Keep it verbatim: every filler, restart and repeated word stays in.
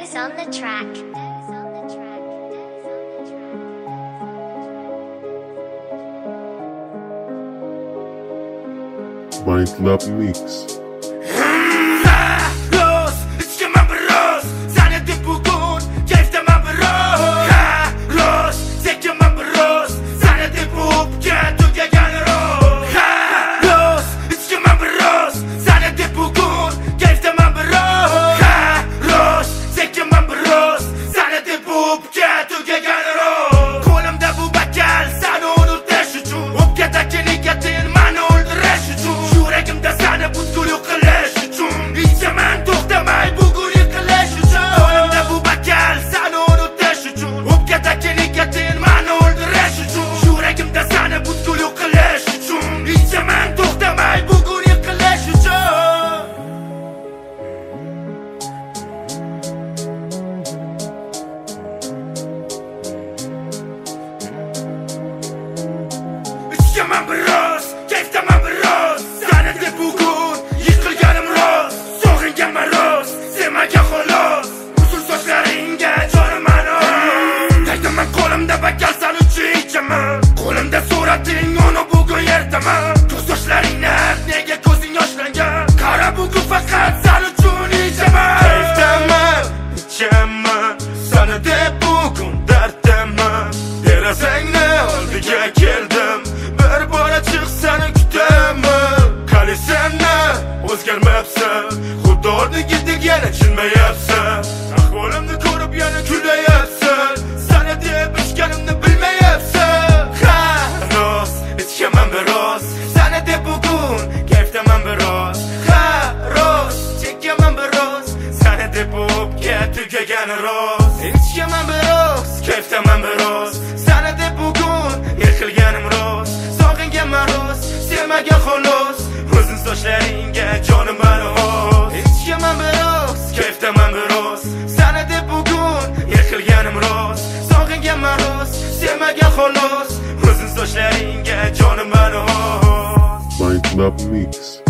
Dose on the track. Mind Club Mix. Yaman biroz, kayfdaman biroz. Sana deb bugun yiqilganim rost. Sog'ingan maroz, sevmagan xolos. Uzun sochlaringga jonim anos. Qaydaman qo'limda bakal san uchun ichaman. Qo'limda surating, uni bugun yerdaman. Ko'z yoshlaringni nega ko'zing yoshlangan? Qara bugun faqat san uchun ichaman. Kayfdaman, ichaman. Sana deb bugun darddaman. Derazangni oldiga keldim. Bir bora chiqsani kutaman. Qani senni o'zgarmabsan. Xuddi o'rnigidek yana jilmayapsan. Ahvolimni ko'rib yana kulayapsan. Sana deb ichganimni bilmayapsan. Ha, rost, ichaman biroz. Sana deb bugun kayfdaman biroz. Ha, rost, chekaman biroz. Sana deb o'pka tugagani rost. Ichaman biroz, kayfdaman biroz. Sana deb bugun yiqilganim rost. Maroz, sevmagan xolos. Uzun sochlaringga jonim anos. Ichaman biroz, kayfdaman biroz. Sana deb bugun yiqilganim rost. Sog'ingan maroz, sevmagan xolos. Uzun sochlaringga jonim anos. Mind Club Mix.